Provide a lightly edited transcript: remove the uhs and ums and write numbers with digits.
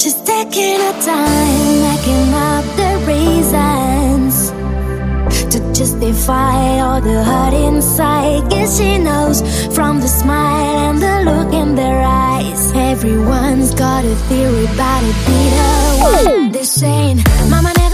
She's taking her time, making up the reasons to justify all the hurt inside. Guess she knows from the smile and the look in their eyes. Everyone's got a theory about it, be the one. They're saying, Mama